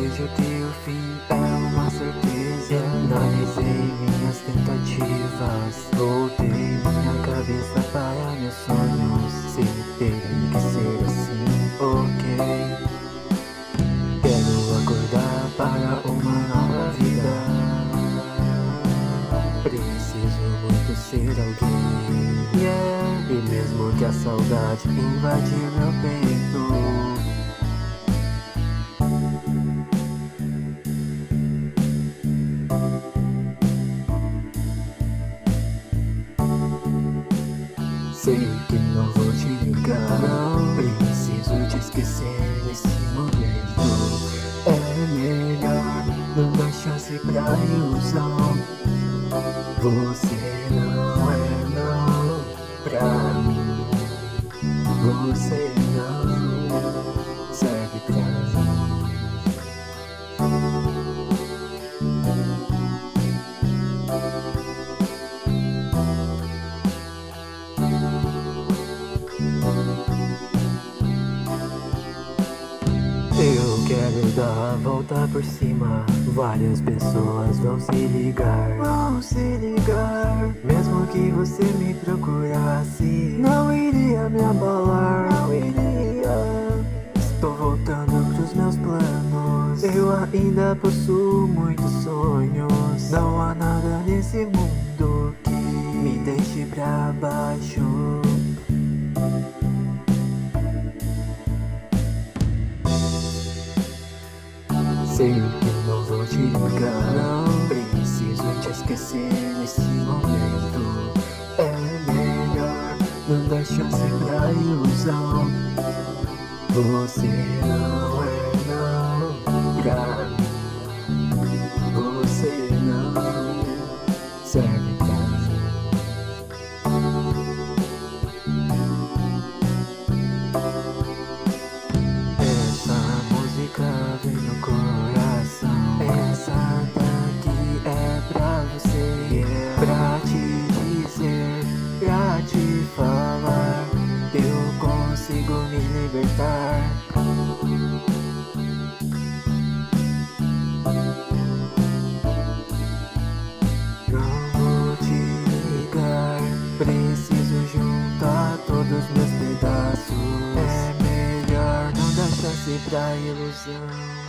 vejo que o fim é uma surpresa. Analisei minhas tentativas, voltei minha cabeça para meus sonhos. Se tem que ser assim, ok. Quero acordar para uma nova vida. Preciso muito ser alguém, yeah. E mesmo que a saudade invadir meu peito, sei que não vou te ligar, não. Preciso te esquecer nesse momento. É melhor não dar chance pra ilusão. Você não é não pra mim. Você não serve pra mim. Eu quero dar a volta por cima. Várias pessoas vão se ligar. Mesmo que você me procurasse, não iria me abalar, não iria. Estou voltando pros meus planos. Eu ainda possuo muitos sonhos. Não há nada nesse mundo que me deixe pra baixo. Sei que não vou te ligar, não. Preciso te esquecer nesse momento. É melhor não dar chance pra ilusão. Você não é não pra mim. Você não serve pra mim. Essa música vem no coração. Essa daqui é pra você, pra te dizer, pra te falar que eu consigo me libertar. Não vou te ligar, preciso juntar todos meus pedaços. É melhor não dar chance pra ilusão.